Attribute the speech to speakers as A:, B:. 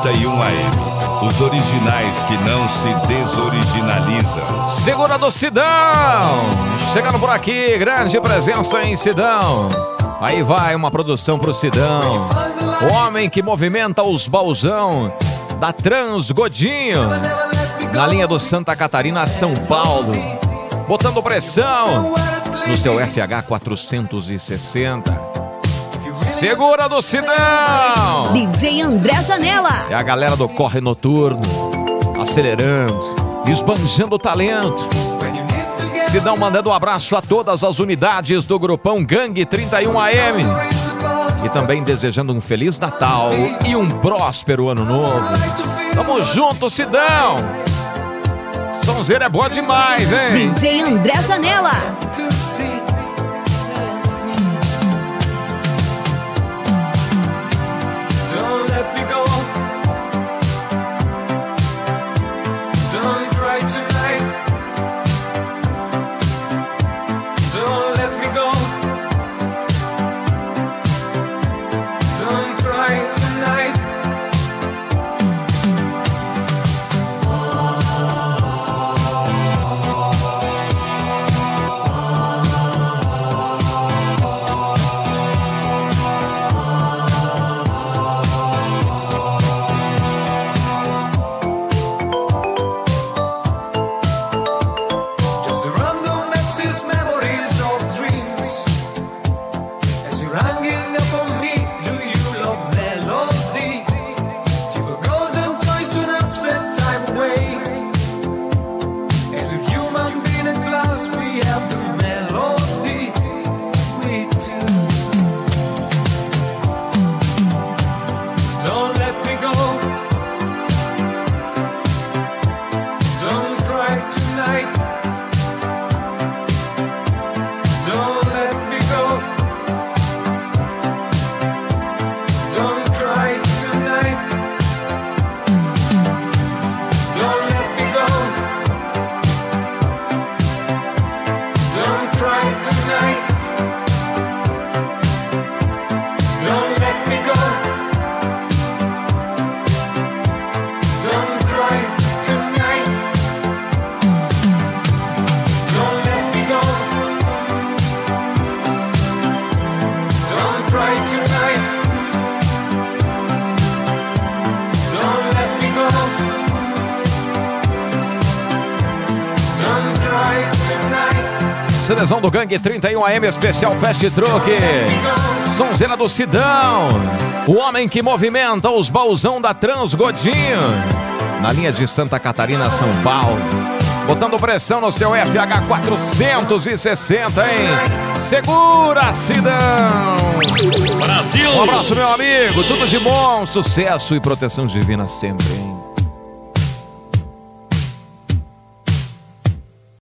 A: 31 AM. Os originais que não se desoriginalizam.
B: Segura do Sidão! Chegando por aqui, grande presença em Sidão. Aí vai uma produção pro Sidão. O homem que movimenta os baúzão da Trans Godinho. Na linha do Santa Catarina a São Paulo. Botando pressão no seu FH 460. Segura do Sidão!
C: DJ André Zanella.
B: É a galera do Corre Noturno, acelerando, esbanjando o talento. Sidão mandando um abraço a todas as unidades do grupão Gangue 31 AM. E também desejando um Feliz Natal e um próspero Ano Novo. Tamo junto, Sidão! Sonzeira é boa demais, hein?
C: DJ André Zanella.
B: Seleção do Gangue 31 AM Especial Fast Truck. Sonzeira do Sidão. O homem que movimenta os baúzão da Trans Godinho. Na linha de Santa Catarina, São Paulo. Botando pressão no seu FH 460, hein? Segura, Sidão!
D: Brasil!
B: Um abraço, meu amigo. Tudo de bom, sucesso e proteção divina sempre, hein?